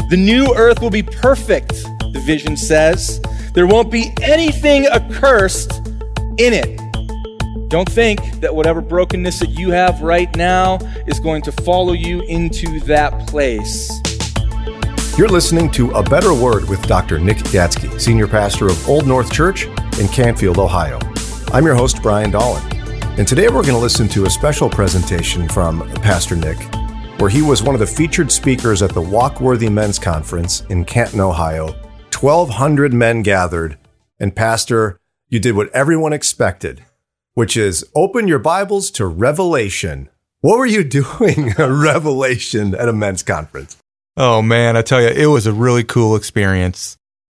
The new earth will be perfect, the vision says. There won't be anything accursed in it. Don't think that whatever brokenness that you have right now is going to follow you into that place. You're listening to A Better Word with Dr. Nick Gatsky, Senior Pastor of Old North Church in Canfield, Ohio. I'm your host, Brian Dolan. And today we're going to listen to a special presentation from Pastor Nick, where he was one of the featured speakers at the Walk-Worthy Men's Conference in Canton, Ohio. 1,200 men gathered, and Pastor, you did what everyone expected, which is open your Bibles to Revelation. What were you doing at Revelation at a men's conference? Oh man, I tell you, it was a really cool experience.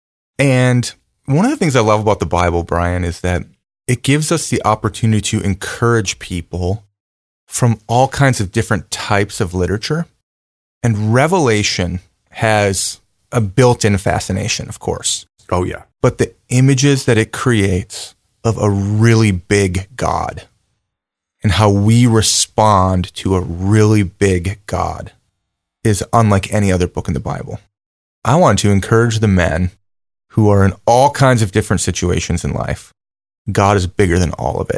And one of the things I love about the Bible, Brian, is that it gives us the opportunity to encourage people from all kinds of different types of literature. And Revelation has a built-in fascination, of course. Oh, yeah. But the images that it creates of a really big God and how we respond to a really big God is unlike any other book in the Bible. I want to encourage the men who are in all kinds of different situations in life. God is bigger than all of it.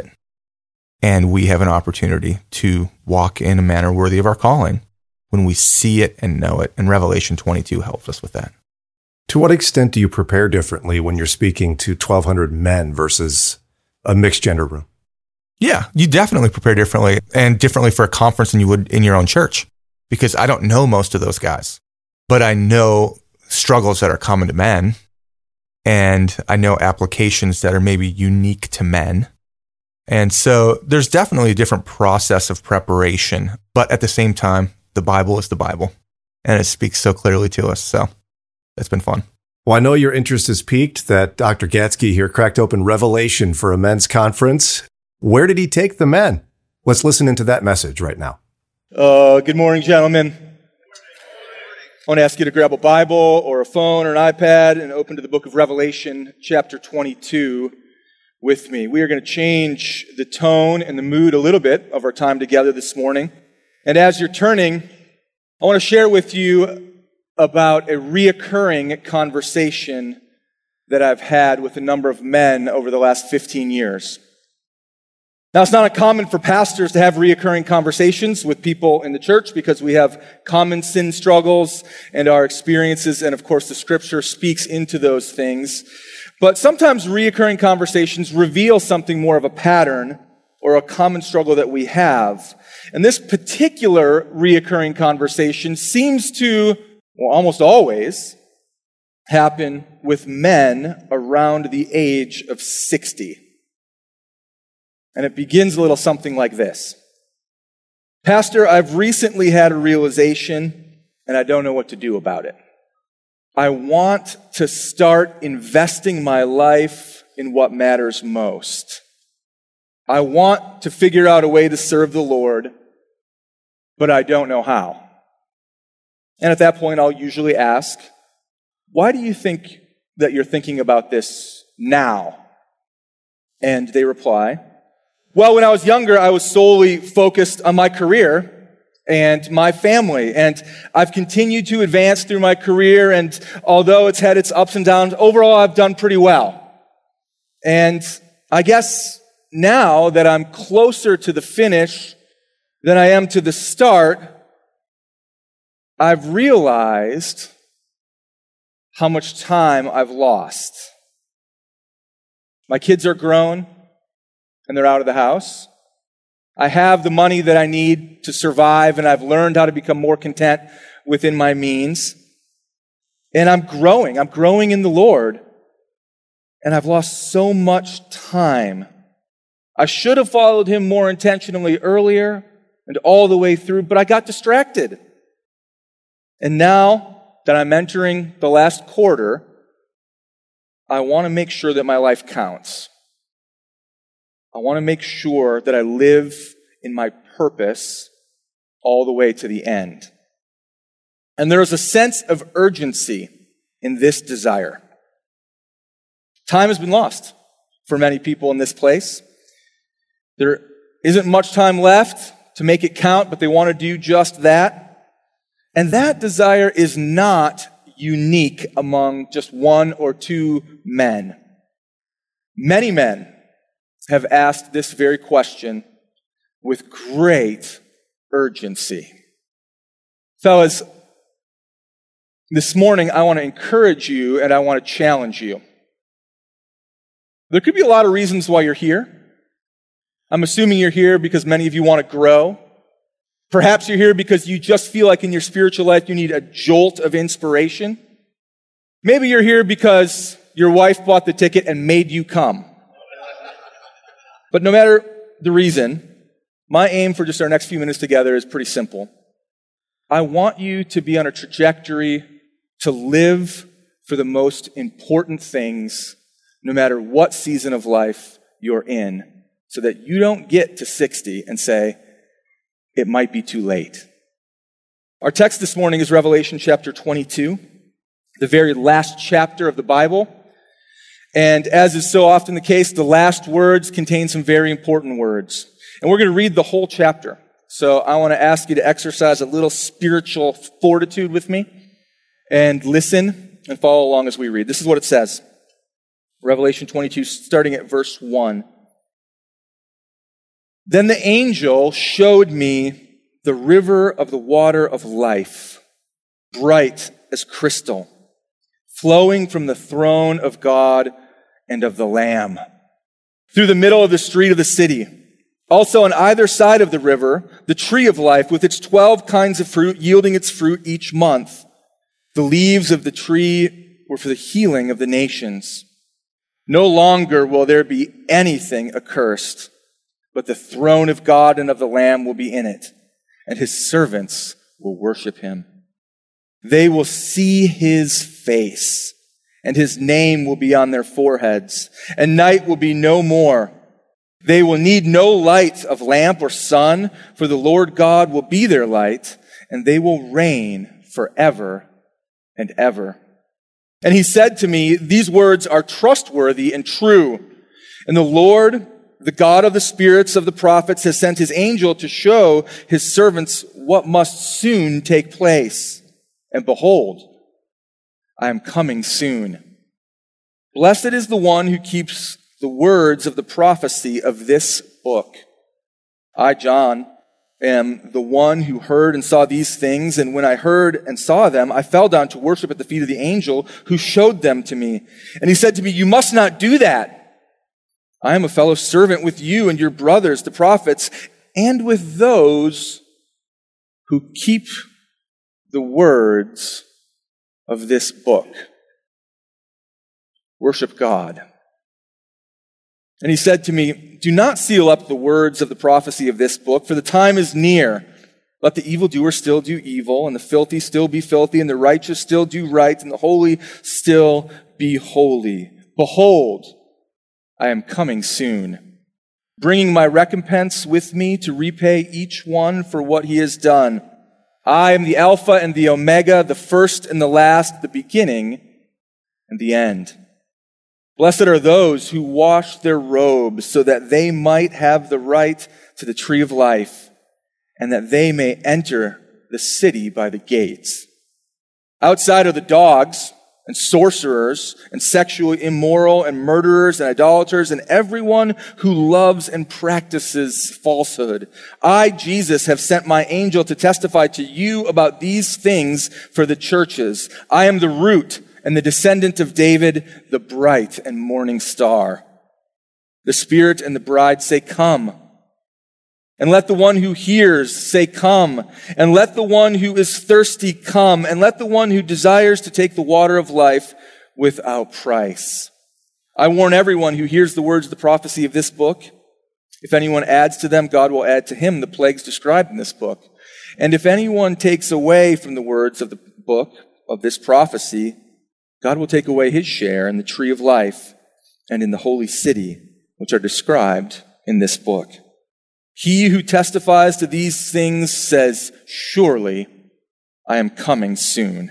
And we have an opportunity to walk in a manner worthy of our calling when we see it and know it. And Revelation 22 helps us with that. To what extent do you prepare differently when you're speaking to 1,200 men versus a mixed gender room? Yeah, you definitely prepare differently, and differently for a conference than you would in your own church, because I don't know most of those guys, but I know struggles that are common to men, and I know applications that are maybe unique to men. And so there's definitely a different process of preparation, but at the same time, the Bible is the Bible, and it speaks so clearly to us. So it's been fun. Well, I know your interest is piqued that Dr. Gatsky here cracked open Revelation for a men's conference. Where did he take the men? Let's listen into that message right now. Good morning, gentlemen. I want to ask you to grab a Bible or a phone or an iPad and open to the book of Revelation, chapter 22, with me. We are going to change the tone and the mood a little bit of our time together this morning. And as you're turning, I want to share with you about a reoccurring conversation that I've had with a number of men over the last 15 years. Now, it's not uncommon for pastors to have reoccurring conversations with people in the church because we have common sin struggles and our experiences, and of course the scripture speaks into those things. But sometimes reoccurring conversations reveal something more of a pattern or a common struggle that we have. And this particular reoccurring conversation seems to, well, almost always happen with men around the age of 60. And it begins a little something like this. Pastor, I've recently had a realization, and I don't know what to do about it. I want to start investing my life in what matters most. I want to figure out a way to serve the Lord, but I don't know how. And at that point, I'll usually ask, why do you think that you're thinking about this now? And they reply, well, when I was younger, I was solely focused on my career and my family. And I've continued to advance through my career. And although it's had its ups and downs, overall, I've done pretty well. And I guess now that I'm closer to the finish than I am to the start, I've realized how much time I've lost. My kids are grown and they're out of the house. I have the money that I need to survive, and I've learned how to become more content within my means. And I'm growing in the Lord, and I've lost so much time. I should have followed him more intentionally earlier and all the way through, but I got distracted. And now that I'm entering the last quarter, I want to make sure that my life counts. I want to make sure that I live in my purpose all the way to the end. And there is a sense of urgency in this desire. Time has been lost for many people in this place. There isn't much time left to make it count, but they want to do just that. And that desire is not unique among just one or two men. Many men have asked this very question with great urgency. Fellas, this morning I want to encourage you and I want to challenge you. There could be a lot of reasons why you're here. I'm assuming you're here because many of you want to grow. Perhaps you're here because you just feel like in your spiritual life you need a jolt of inspiration. Maybe you're here because your wife bought the ticket and made you come. But no matter the reason, my aim for just our next few minutes together is pretty simple. I want you to be on a trajectory to live for the most important things, no matter what season of life you're in, so that you don't get to 60 and say, it might be too late. Our text this morning is Revelation chapter 22, the very last chapter of the Bible. And as is so often the case, the last words contain some very important words. And we're going to read the whole chapter. So I want to ask you to exercise a little spiritual fortitude with me and listen and follow along as we read. This is what it says. Revelation 22, starting at verse 1. Then the angel showed me the river of the water of life, bright as crystal, flowing from the throne of God and of the Lamb, through the middle of the street of the city. Also on either side of the river, the tree of life with its 12 kinds of fruit, yielding its fruit each month. The leaves of the tree were for the healing of the nations. No longer will there be anything accursed, but the throne of God and of the Lamb will be in it, and his servants will worship him. They will see his face, and his name will be on their foreheads, and night will be no more. They will need no light of lamp or sun, for the Lord God will be their light, and they will reign forever and ever. And he said to me, these words are trustworthy and true. And the Lord, the God of the spirits of the prophets, has sent his angel to show his servants what must soon take place. And behold, I am coming soon. Blessed is the one who keeps the words of the prophecy of this book. I, John, am the one who heard and saw these things, and when I heard and saw them, I fell down to worship at the feet of the angel who showed them to me. And he said to me, you must not do that. I am a fellow servant with you and your brothers, the prophets, and with those who keep the words of this book. Worship God. And he said to me, do not seal up the words of the prophecy of this book, for the time is near. Let the evildoer still do evil, and the filthy still be filthy, and the righteous still do right, and the holy still be holy. Behold, I am coming soon, bringing my recompense with me to repay each one for what he has done. I am the Alpha and the Omega, the first and the last, the beginning and the end. Blessed are those who wash their robes so that they might have the right to the tree of life and that they may enter the city by the gates. Outside are the dogs and sorcerers and sexually immoral and murderers and idolaters and everyone who loves and practices falsehood. I, Jesus, have sent my angel to testify to you about these things for the churches. I am the root and the descendant of David, the bright and morning star. The Spirit and the bride say, come. And let the one who hears say, come. And let the one who is thirsty come. And let the one who desires to take the water of life without price. I warn everyone who hears the words of the prophecy of this book. If anyone adds to them, God will add to him the plagues described in this book. And if anyone takes away from the words of the book of this prophecy, God will take away his share in the tree of life and in the holy city, which are described in this book. He who testifies to these things says, surely I am coming soon.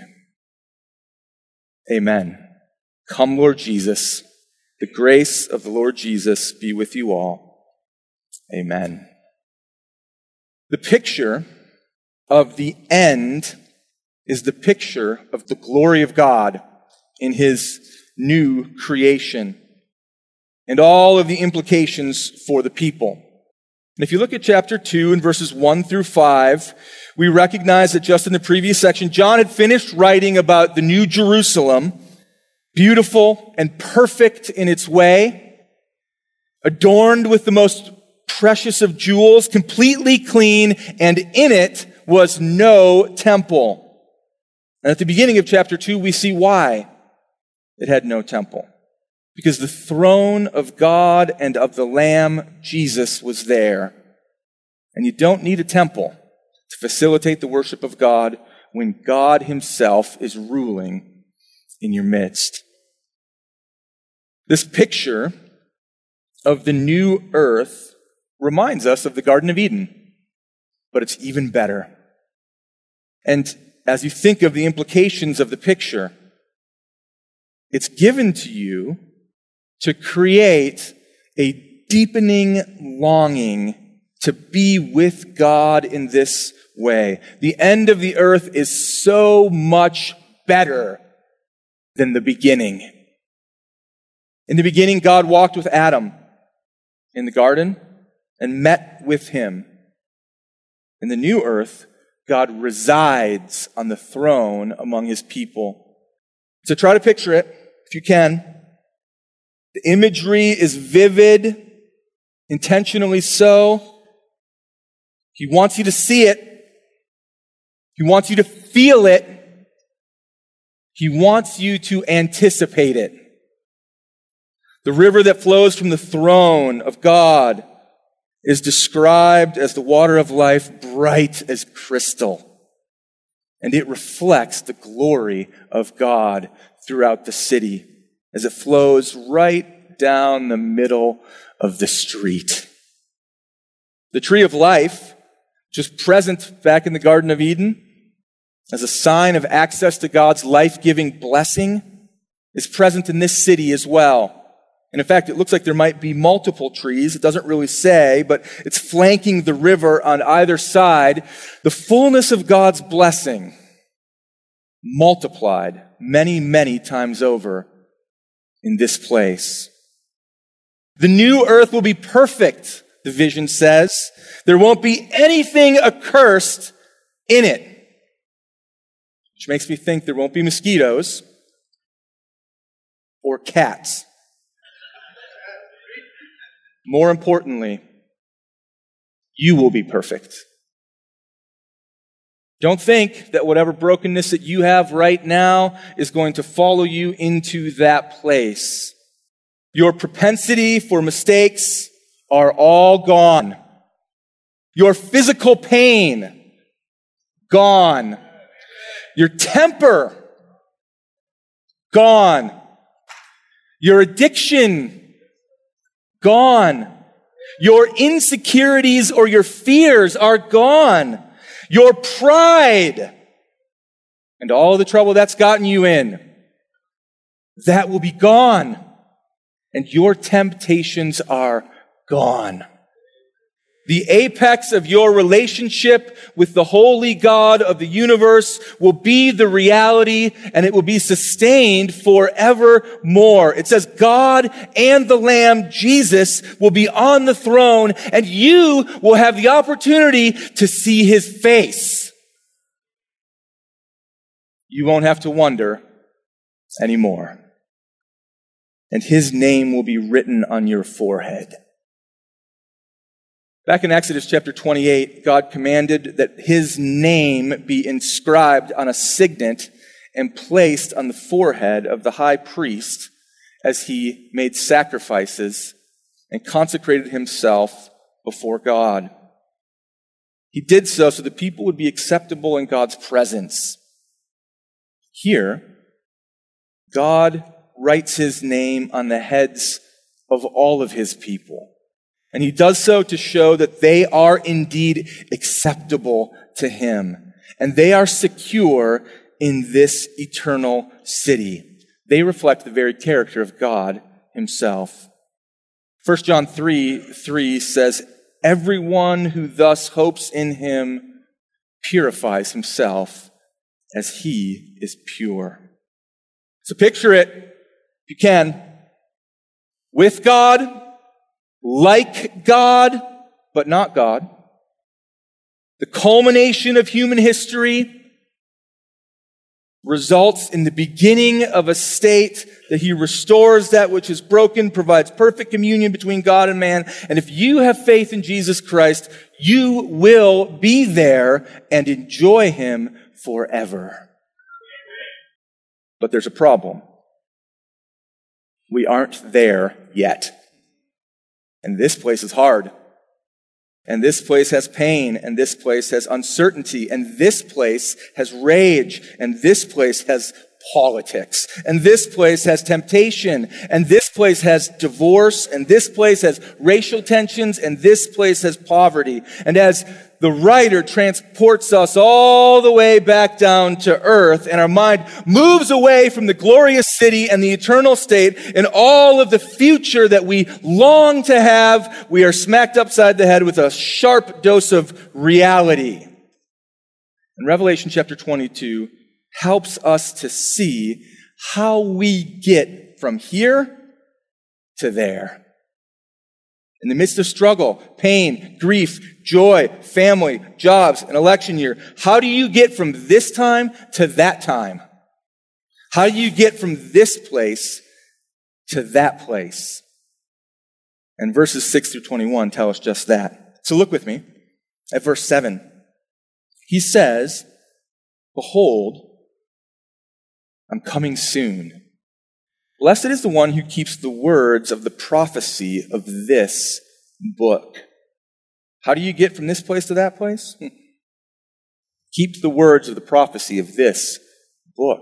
Amen. Come, Lord Jesus. The grace of the Lord Jesus be with you all. Amen. The picture of the end is the picture of the glory of God in his new creation and all of the implications for the people. And if you look at chapter 2 and verses 1 through 5, we recognize that just in the previous section, John had finished writing about the New Jerusalem, beautiful and perfect in its way, adorned with the most precious of jewels, completely clean, and in it was no temple. And at the beginning of chapter 2, we see why it had no temple. Because the throne of God and of the Lamb, Jesus, was there. And you don't need a temple to facilitate the worship of God when God himself is ruling in your midst. This picture of the new earth reminds us of the Garden of Eden, but it's even better. And as you think of the implications of the picture, it's given to you to create a deepening longing to be with God in this way. The end of the earth is so much better than the beginning. In the beginning, God walked with Adam in the garden and met with him. In the new earth, God resides on the throne among his people. So try to picture it, if you can. The imagery is vivid, intentionally so. He wants you to see it. He wants you to feel it. He wants you to anticipate it. The river that flows from the throne of God is described as the water of life, bright as crystal. And it reflects the glory of God throughout the city as it flows right down the middle of the street. The tree of life, just present back in the Garden of Eden, as a sign of access to God's life-giving blessing, is present in this city as well. And in fact, it looks like there might be multiple trees. It doesn't really say, but it's flanking the river on either side. The fullness of God's blessing multiplied many, many times over in this place. The new earth will be perfect, the vision says. There won't be anything accursed in it. Which makes me think there won't be mosquitoes or cats. More importantly, you will be perfect. Don't think that whatever brokenness that you have right now is going to follow you into that place. Your propensity for mistakes are all gone. Your physical pain, gone. Your temper, gone. Your addiction, gone. Your insecurities or your fears are gone. Your pride and all the trouble that's gotten you in, that will be gone. And your temptations are gone. The apex of your relationship with the holy God of the universe will be the reality, and it will be sustained forevermore. It says God and the Lamb, Jesus, will be on the throne, and you will have the opportunity to see his face. You won't have to wonder anymore. And his name will be written on your forehead. Back in Exodus chapter 28, God commanded that his name be inscribed on a signet and placed on the forehead of the high priest as he made sacrifices and consecrated himself before God. He did so the people would be acceptable in God's presence. Here, God writes his name on the heads of all of his people. And he does so to show that they are indeed acceptable to him. And they are secure in this eternal city. They reflect the very character of God himself. 1 John 3:3 says, "Everyone who thus hopes in him purifies himself as he is pure. So picture it, if you can, with God, like God, but not God. The culmination of human history results in the beginning of a state that he restores that which is broken, provides perfect communion between God and man. And if you have faith in Jesus Christ, you will be there and enjoy him forever. But there's a problem. We aren't there yet. And this place is hard. And this place has pain, and this place has uncertainty, and this place has rage, and this place has politics, and this place has temptation, and this place has divorce, and this place has racial tensions, and this place has poverty. And as the writer transports us all the way back down to earth, and our mind moves away from the glorious city and the eternal state and all of the future that we long to have, we are smacked upside the head with a sharp dose of reality. And Revelation chapter 22 helps us to see how we get from here to there. In the midst of struggle, pain, grief, joy, family, jobs, an election year, how do you get from this time to that time? How do you get from this place to that place? And verses 6 through 21 tell us just that. So look with me at verse 7. He says, "Behold, I'm coming soon. Blessed is the one who keeps the words of the prophecy of this book." How do you get from this place to that place? Keep the words of the prophecy of this book.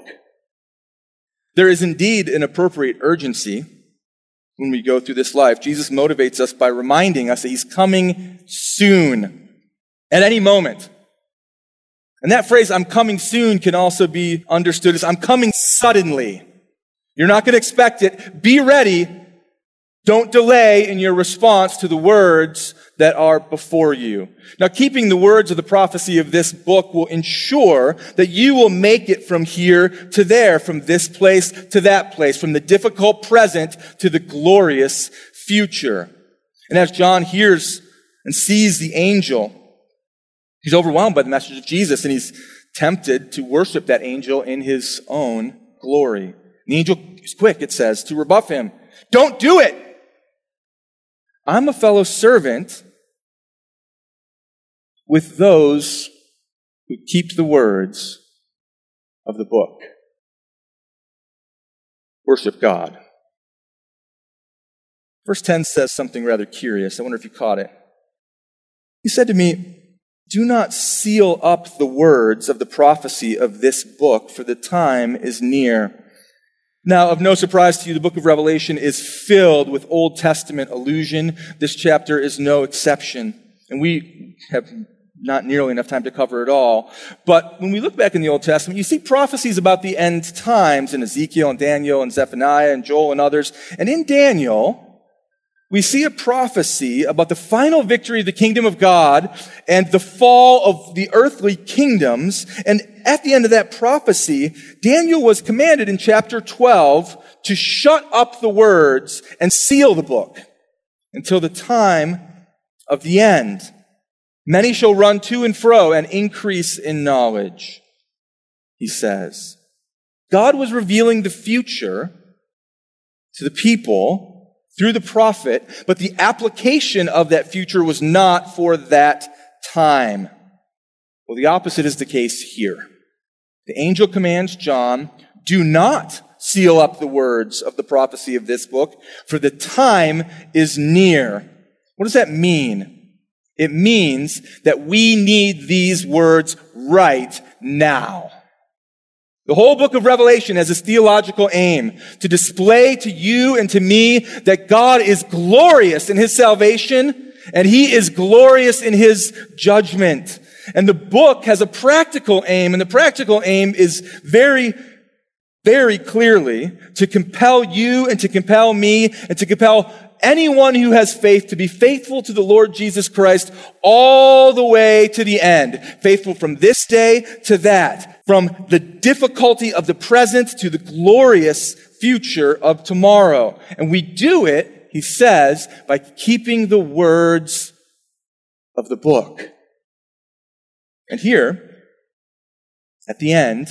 There is indeed an appropriate urgency when we go through this life. Jesus motivates us by reminding us that he's coming soon, at any moment. And that phrase, "I'm coming soon," can also be understood as "I'm coming suddenly." You're not going to expect it. Be ready. Don't delay in your response to the words that are before you. Now, keeping the words of the prophecy of this book will ensure that you will make it from here to there, from this place to that place, from the difficult present to the glorious future. And as John hears and sees the angel, he's overwhelmed by the message of Jesus, and he's tempted to worship that angel in his own glory. The angel is quick, it says, to rebuff him. Don't do it. I'm a fellow servant with those who keep the words of the book. Worship God. Verse 10 says something rather curious. I wonder if you caught it. He said to me, "Do not seal up the words of the prophecy of this book, for the time is near." Now, of no surprise to you, the book of Revelation is filled with Old Testament allusion. This chapter is no exception. And we have not nearly enough time to cover it all. But when we look back in the Old Testament, you see prophecies about the end times in Ezekiel and Daniel and Zephaniah and Joel and others. And in Daniel, we see a prophecy about the final victory of the kingdom of God and the fall of the earthly kingdoms. And at the end of that prophecy, Daniel was commanded in chapter 12 to shut up the words and seal the book until the time of the end. Many shall run to and fro and increase in knowledge, he says. God was revealing the future to the people through the prophet, but the application of that future was not for that time. Well, the opposite is the case here. The angel commands John, "Do not seal up the words of the prophecy of this book, for the time is near." What does that mean? It means that we need these words right now. The whole book of Revelation has this theological aim to display to you and to me that God is glorious in his salvation and he is glorious in his judgment. And the book has a practical aim, and the practical aim is very very clearly to compel you and to compel me and to compel anyone who has faith to be faithful to the Lord Jesus Christ all the way to the end. Faithful from this day to that. From the difficulty of the present to the glorious future of tomorrow. And we do it, he says, by keeping the words of the book. And here, at the end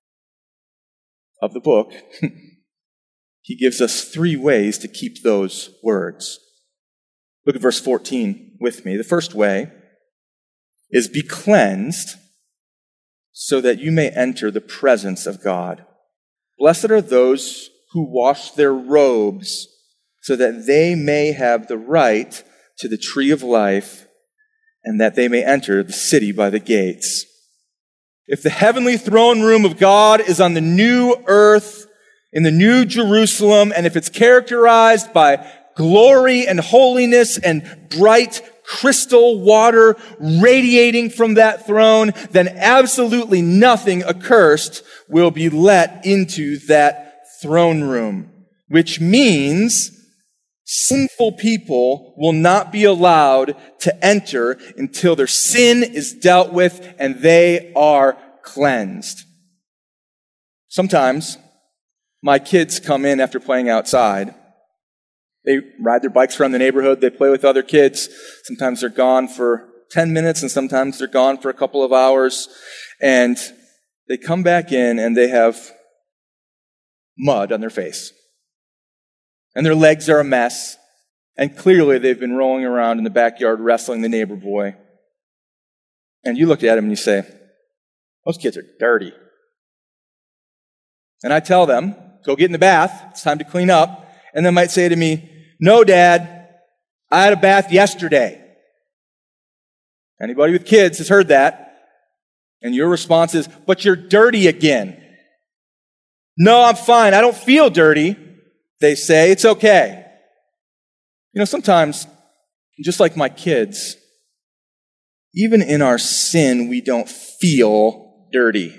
of the book, he gives us 3 ways to keep those words. Look at verse 14 with me. The first way is be cleansed so that you may enter the presence of God. Blessed are those who wash their robes so that they may have the right to the tree of life and that they may enter the city by the gates. If the heavenly throne room of God is on the new earth, in the new Jerusalem, and if it's characterized by glory and holiness and bright crystal water radiating from that throne, then absolutely nothing accursed will be let into that throne room, which means sinful people will not be allowed to enter until their sin is dealt with and they are cleansed. Sometimes my kids come in after playing outside. They ride their bikes around the neighborhood. They play with other kids. Sometimes they're gone for 10 minutes and sometimes they're gone for a couple of hours. And they come back in and they have mud on their face. And their legs are a mess. And clearly they've been rolling around in the backyard wrestling the neighbor boy. And you look at them and you say, those kids are dirty. And I tell them, go get in the bath. It's time to clean up. And they might say to me, no, Dad, I had a bath yesterday. Anybody with kids has heard that. And your response is, but you're dirty again. No, I'm fine. I don't feel dirty. They say, it's okay. You know, sometimes, just like my kids, even in our sin, we don't feel dirty.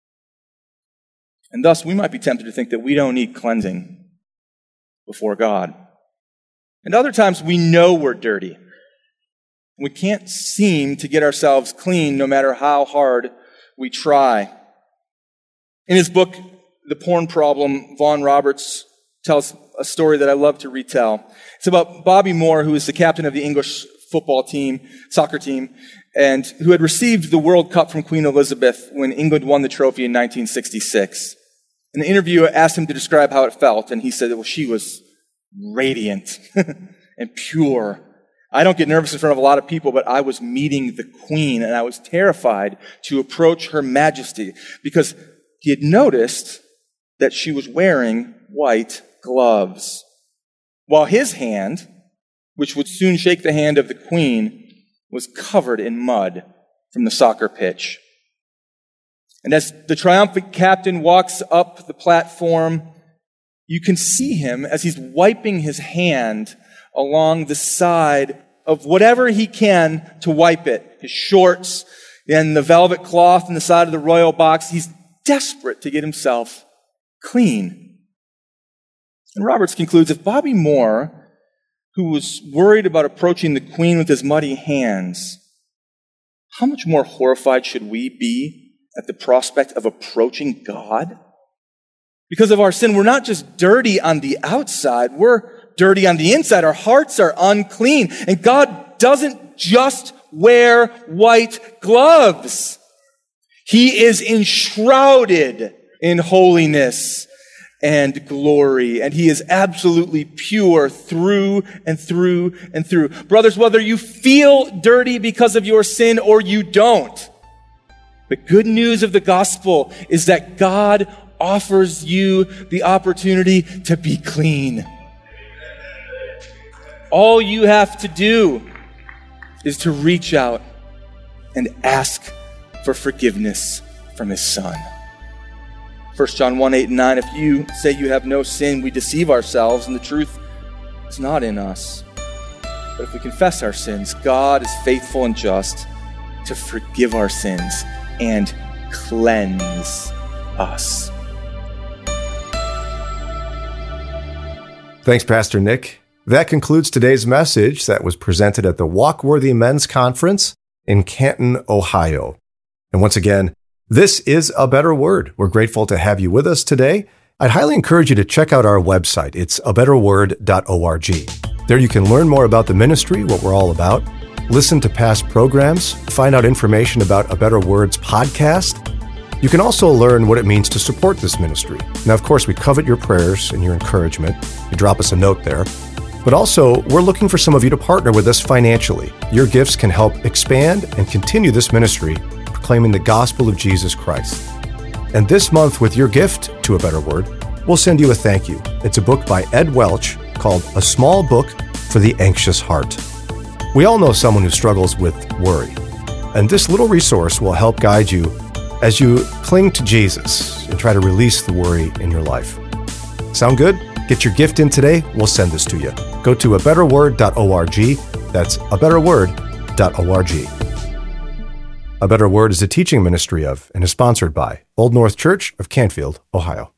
And thus, we might be tempted to think that we don't need cleansing before God. And other times, we know we're dirty. We can't seem to get ourselves clean no matter how hard we try. In his book, The Porn Problem, Vaughn Roberts tells a story that I love to retell. It's about Bobby Moore, who is the captain of the English soccer team, and who had received the World Cup from Queen Elizabeth when England won the trophy in 1966. And the interviewer asked him to describe how it felt, and he said, well, she was radiant and pure. I don't get nervous in front of a lot of people, but I was meeting the Queen, and I was terrified to approach Her Majesty because he had noticed that she was wearing white gloves, while his hand, which would soon shake the hand of the Queen, was covered in mud from the soccer pitch. And as the triumphant captain walks up the platform, you can see him as he's wiping his hand along the side of whatever he can to wipe it. His shorts and the velvet cloth on the side of the royal box. He's desperate to get himself clean. And Roberts concludes, if Bobby Moore, who was worried about approaching the Queen with his muddy hands, how much more horrified should we be at the prospect of approaching God? Because of our sin, we're not just dirty on the outside, we're dirty on the inside. Our hearts are unclean. And God doesn't just wear white gloves. He is enshrouded in holiness and glory, and he is absolutely pure through and through and through. Brothers, whether you feel dirty because of your sin or you don't, the good news of the gospel is that God offers you the opportunity to be clean. All you have to do is to reach out and ask for forgiveness from his Son. 1 John 1, 8 and 9, if you say you have no sin, we deceive ourselves, and the truth is not in us. But if we confess our sins, God is faithful and just to forgive our sins and cleanse us. Thanks, Pastor Nick. That concludes today's message that was presented at the Walkworthy Men's Conference in Canton, Ohio. And once again, this is A Better Word. We're grateful to have you with us today. I'd highly encourage you to check out our website. It's abetterword.org. There you can learn more about the ministry, what we're all about, listen to past programs, find out information about A Better Word's podcast. You can also learn what it means to support this ministry. Now, of course, we covet your prayers and your encouragement. You drop us a note there. But also, we're looking for some of you to partner with us financially. Your gifts can help expand and continue this ministry, proclaiming the gospel of Jesus Christ. And this month, with your gift to A Better Word, we'll send you a thank you. It's a book by Ed Welch called A Small Book for the Anxious Heart. We all know someone who struggles with worry, and this little resource will help guide you as you cling to Jesus and try to release the worry in your life. Sound good? Get your gift in today. We'll send this to you. Go to abetterword.org. That's abetterword.org. A Better Word is a teaching ministry of and is sponsored by Old North Church of Canfield, Ohio.